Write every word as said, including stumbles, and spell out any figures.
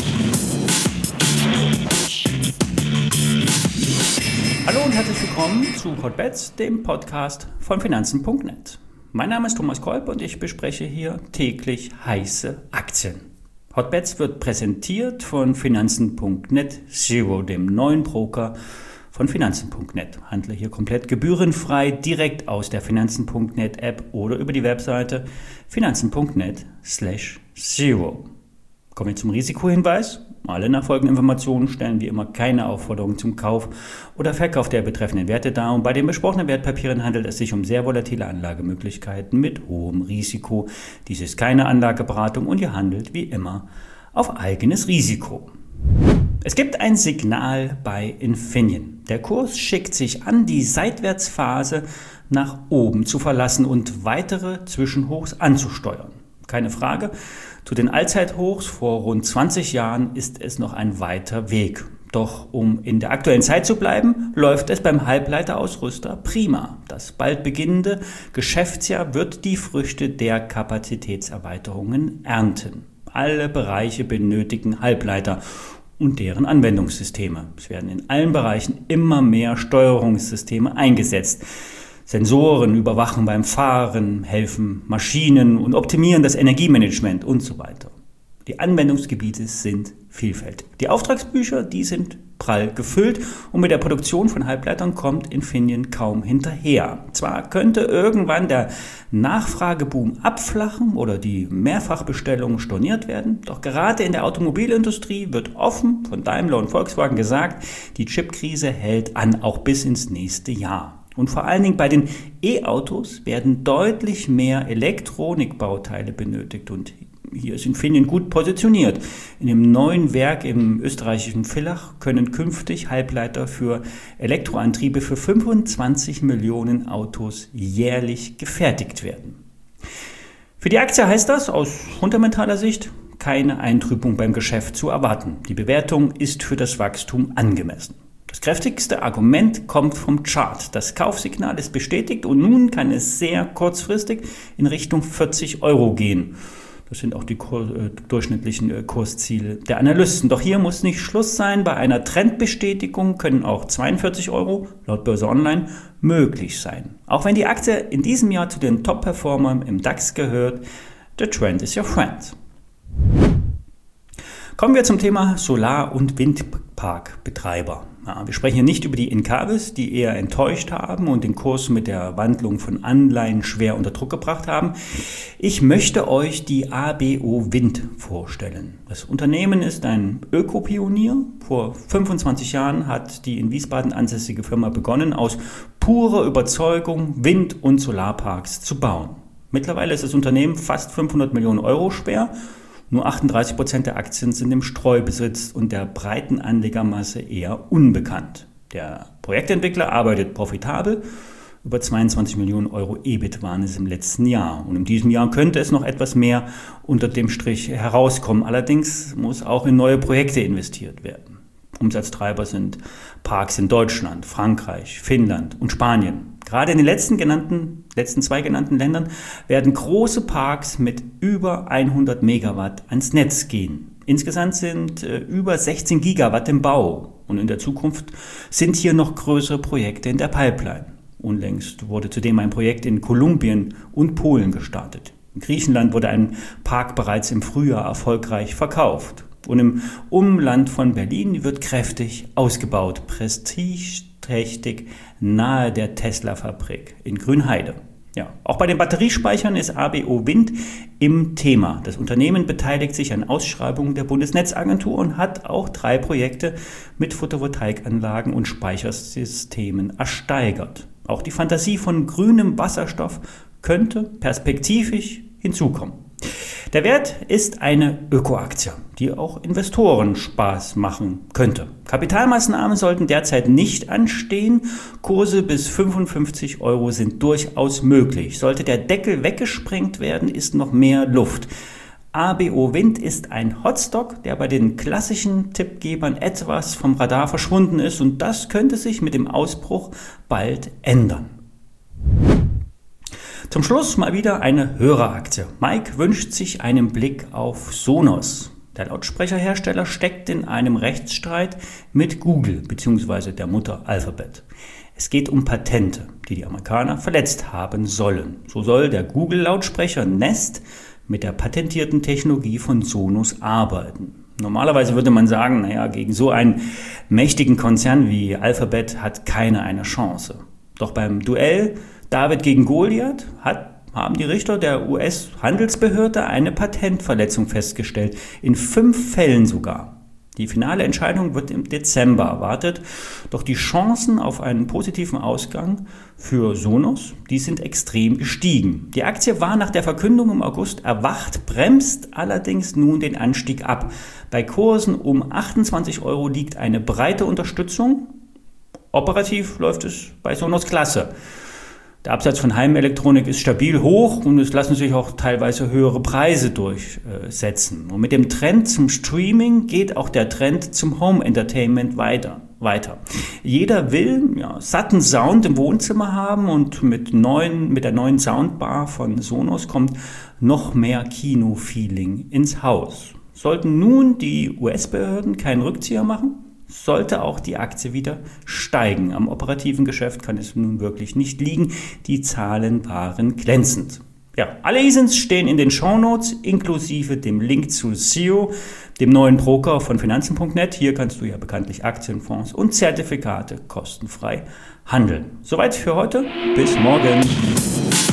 Hallo und herzlich willkommen zu Hotbets, dem Podcast von Finanzen Punkt net. Mein Name ist Thomas Kolb und ich bespreche hier täglich heiße Aktien. Hotbets wird präsentiert von Finanzen Punkt net Zero, dem neuen Broker von Finanzen Punkt net. Handle hier komplett gebührenfrei direkt aus der Finanzen Punkt net App oder über die Webseite Finanzen Punkt net slash Zero. Kommen wir zum Risikohinweis. Alle nachfolgenden Informationen stellen wie immer keine Aufforderung zum Kauf oder Verkauf der betreffenden Werte dar und bei den besprochenen Wertpapieren handelt es sich um sehr volatile Anlagemöglichkeiten mit hohem Risiko. Dies ist keine Anlageberatung und ihr handelt wie immer auf eigenes Risiko. Es gibt ein Signal bei Infineon. Der Kurs schickt sich an, die Seitwärtsphase nach oben zu verlassen und weitere Zwischenhochs anzusteuern. Keine Frage, zu den Allzeithochs vor rund zwanzig Jahren ist es noch ein weiter Weg. Doch um in der aktuellen Zeit zu bleiben, läuft es beim Halbleiterausrüster prima. Das bald beginnende Geschäftsjahr wird die Früchte der Kapazitätserweiterungen ernten. Alle Bereiche benötigen Halbleiter und deren Anwendungssysteme. Es werden in allen Bereichen immer mehr Steuerungssysteme eingesetzt. Sensoren überwachen beim Fahren, helfen Maschinen und optimieren das Energiemanagement und so weiter. Die Anwendungsgebiete sind vielfältig. Die Auftragsbücher, die sind prall gefüllt und mit der Produktion von Halbleitern kommt Infineon kaum hinterher. Zwar könnte irgendwann der Nachfrageboom abflachen oder die Mehrfachbestellungen storniert werden, doch gerade in der Automobilindustrie wird offen von Daimler und Volkswagen gesagt, die Chipkrise hält an, auch bis ins nächste Jahr. Und vor allen Dingen bei den E-Autos werden deutlich mehr Elektronikbauteile benötigt und hier ist Infineon gut positioniert. In dem neuen Werk im österreichischen Villach können künftig Halbleiter für Elektroantriebe für fünfundzwanzig Millionen Autos jährlich gefertigt werden. Für die Aktie heißt das aus fundamentaler Sicht keine Eintrübung beim Geschäft zu erwarten. Die Bewertung ist für das Wachstum angemessen. Das kräftigste Argument kommt vom Chart. Das Kaufsignal ist bestätigt und nun kann es sehr kurzfristig in Richtung vierzig Euro gehen. Das sind auch die Kur- äh, durchschnittlichen äh, Kursziele der Analysten. Doch hier muss nicht Schluss sein. Bei einer Trendbestätigung können auch zweiundvierzig Euro laut Börse Online möglich sein. Auch wenn die Aktie in diesem Jahr zu den Top-Performern im DAX gehört, the trend is your friend. Kommen wir zum Thema Solar- und Windparkbetreiber. Ja, wir sprechen hier nicht über die Encavis, die eher enttäuscht haben und den Kurs mit der Wandlung von Anleihen schwer unter Druck gebracht haben. Ich möchte euch die A B O Wind vorstellen. Das Unternehmen ist ein Ökopionier. Vor fünfundzwanzig Jahren hat die in Wiesbaden ansässige Firma begonnen, aus purer Überzeugung Wind- und Solarparks zu bauen. Mittlerweile ist das Unternehmen fast fünfhundert Millionen Euro schwer. Nur achtunddreißig Prozent der Aktien sind im Streubesitz und der breiten Anlegermasse eher unbekannt. Der Projektentwickler arbeitet profitabel. Über zweiundzwanzig Millionen Euro E B I T waren es im letzten Jahr. Und in diesem Jahr könnte es noch etwas mehr unter dem Strich herauskommen. Allerdings muss auch in neue Projekte investiert werden. Umsatztreiber sind Parks in Deutschland, Frankreich, Finnland und Spanien. Gerade in den letzten, genannten, letzten zwei genannten Ländern werden große Parks mit über hundert Megawatt ans Netz gehen. Insgesamt sind äh, über sechzehn Gigawatt im Bau und in der Zukunft sind hier noch größere Projekte in der Pipeline. Unlängst wurde zudem ein Projekt in Kolumbien und Polen gestartet. In Griechenland wurde ein Park bereits im Frühjahr erfolgreich verkauft. Und im Umland von Berlin wird kräftig ausgebaut, prestigeträchtig nahe der Tesla-Fabrik in Grünheide. Ja, auch bei den Batteriespeichern ist A B O Wind im Thema. Das Unternehmen beteiligt sich an Ausschreibungen der Bundesnetzagentur und hat auch drei Projekte mit Photovoltaikanlagen und Speichersystemen ersteigert. Auch die Fantasie von grünem Wasserstoff könnte perspektivisch hinzukommen. Der Wert ist eine Ökoaktie, die auch Investoren Spaß machen könnte. Kapitalmaßnahmen sollten derzeit nicht anstehen. Kurse bis fünfundfünfzig Euro sind durchaus möglich. Sollte der Deckel weggesprengt werden, ist noch mehr Luft. A B O Wind ist ein Hotstock, der bei den klassischen Tippgebern etwas vom Radar verschwunden ist und das könnte sich mit dem Ausbruch bald ändern. Zum Schluss mal wieder eine Höreraktie. Mike wünscht sich einen Blick auf Sonos. Der Lautsprecherhersteller steckt in einem Rechtsstreit mit Google bzw. der Mutter Alphabet. Es geht um Patente, die die Amerikaner verletzt haben sollen. So soll der Google-Lautsprecher Nest mit der patentierten Technologie von Sonos arbeiten. Normalerweise würde man sagen, naja, gegen so einen mächtigen Konzern wie Alphabet hat keiner eine Chance. Doch beim Duell David gegen Goliath hat, haben die Richter der U S-Handelsbehörde eine Patentverletzung festgestellt, in fünf Fällen sogar. Die finale Entscheidung wird im Dezember erwartet, doch die Chancen auf einen positiven Ausgang für Sonos, die sind extrem gestiegen. Die Aktie war nach der Verkündung im August erwacht, bremst allerdings nun den Anstieg ab. Bei Kursen um achtundzwanzig Euro liegt eine breite Unterstützung. Operativ läuft es bei Sonos klasse. Der Absatz von Heimelektronik ist stabil hoch und es lassen sich auch teilweise höhere Preise durchsetzen. Und mit dem Trend zum Streaming geht auch der Trend zum Home Entertainment weiter. weiter. Jeder will ja, satten Sound im Wohnzimmer haben und mit, neuen, mit der neuen Soundbar von Sonos kommt noch mehr Kino-Feeling ins Haus. Sollten nun die U S-Behörden keinen Rückzieher machen, sollte auch die Aktie wieder steigen. Am operativen Geschäft kann es nun wirklich nicht liegen. Die Zahlen waren glänzend. Ja, alle I S Ins stehen in den Shownotes, inklusive dem Link zu S E O, dem neuen Broker von Finanzen punkt net. Hier kannst du ja bekanntlich Aktien, Fonds und Zertifikate kostenfrei handeln. Soweit für heute. Bis morgen.